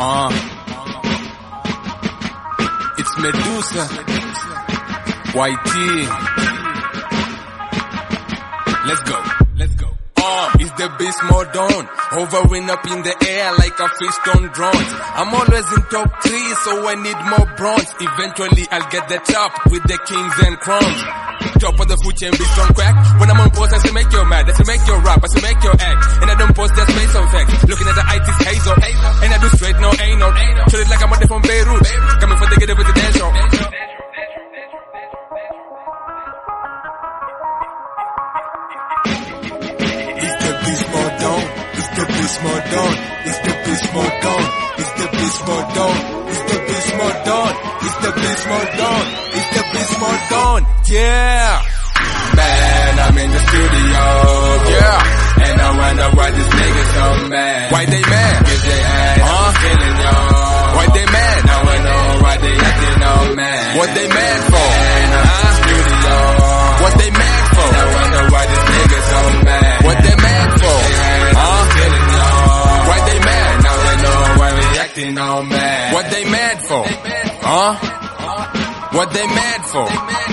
It's Medusa, YT. Let's go. It's the beast mode on, hovering up in the air like a fish on drones. I'm always in top 3, so I need more bronze. Eventually I'll get the top with the kings and crowns. Top of the food chain, be strong crack. When I'm on post, I say make you mad, I say make you rap, I say make you act. And I don't post just based on facts. Looking at the IT's hazel, and I do straight, no ain't no. Treat it like I'm on from Beirut, coming for the get up with the dance show. It's the beast mode on. It's the beast mode on. It's the beast mode on. It's the beast mode on. It's the beast mode on. It's the beast mode on. Yeah. Man, I'm in the studio. Yeah. And I wonder why these niggas so mad. Why they mad? Cause they ain't feeling y'all. Why they mad? Now I know why they acting all mad. What they mad for? And I'm in the studio. What they mad for? I wonder why these niggas so mad. What they mad for? Why they mad? Now they know why we acting all mad. What they mad for? What they mad for?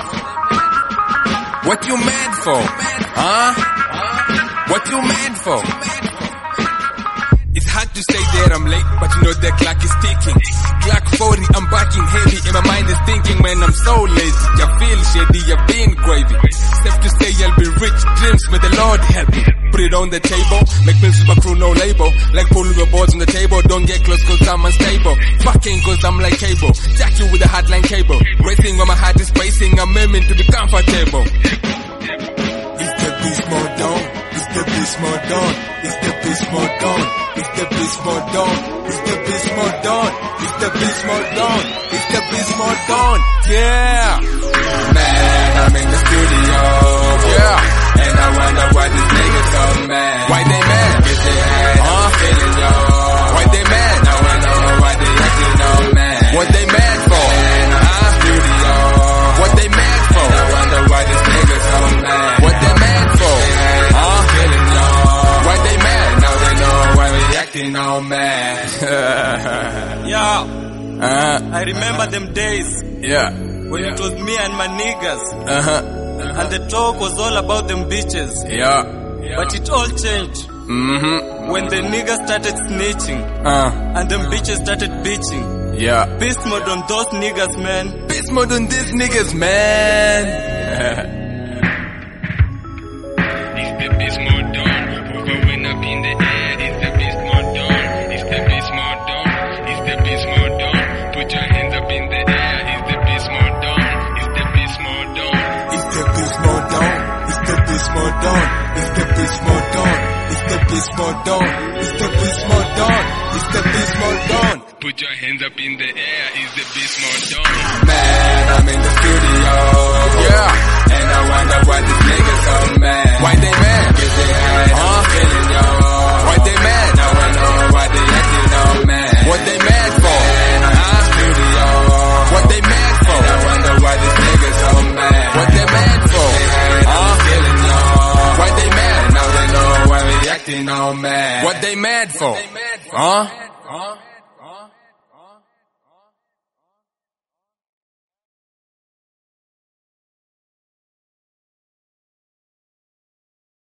What you mad for? What you mad for? It's hard to say that I'm late, but you know the clock is ticking. Clock 40, I'm backing heavy, and my mind is thinking, man, I'm so lazy. You feel shady, you've been gravy. Safe to say I'll be rich, dreams, may the Lord help me. Put it on the table, make me super crew, no label. Like pulling the boards on the table, don't get close cause I'm unstable. Fucking cause I'm like cable, jack you with a hotline cable. Racing when my heart is racing, I'm aiming to be comfortable. It's the beast mode on, it's the beast mode on, it's the beast mode on, it's the beast mode on, it's the beast mode on, it's the beast mode on, it's the beast mode on, yeah. Man, I'm in the studio, yeah. And I wonder why these niggas so mad. Why they mad? Cause they ain't feeling y'all. Why they mad? Now I know why they acting all mad. What they mad for? And I'm in the studio. What they mad for? I wonder why these niggas so mad. What they mad for? Feeling y'all. Why they mad? Now they know why we acting all mad. Yeah. I remember them days. Yeah. When it was me and my niggas. And the talk was all about them bitches. Yeah. But it all changed. When the niggas started snitching. And them bitches started bitching. Yeah. Beast mode on those niggas, man. Beast mode on these niggas, man. It's the beast mode on, hovering up in the air. It's the beast mode on. It's the beast mode on. It's the beast mode on. Put your hands up in the air. It's the beast mode on. It's the beast mode on. It's the beast mode on. It's the beast mode on. It's the beast mode on. It's the beast mode on. It's the beast mode on. It's the beast mode on. Put your hands up in the air. It's the beast mode on. Man, I'm in the studio. Yeah. And I wonder why these niggas so mad. Why they mad? Cause they ain't feeling y'all. Why they mad? Now I know why they acting all mad. What they mad for? And I'm in the studio. What they mad for? I wonder why these niggas so mad. What they mad for? Feeling y'all. Why they mad? Now they know why we acting all mad. What they mad for?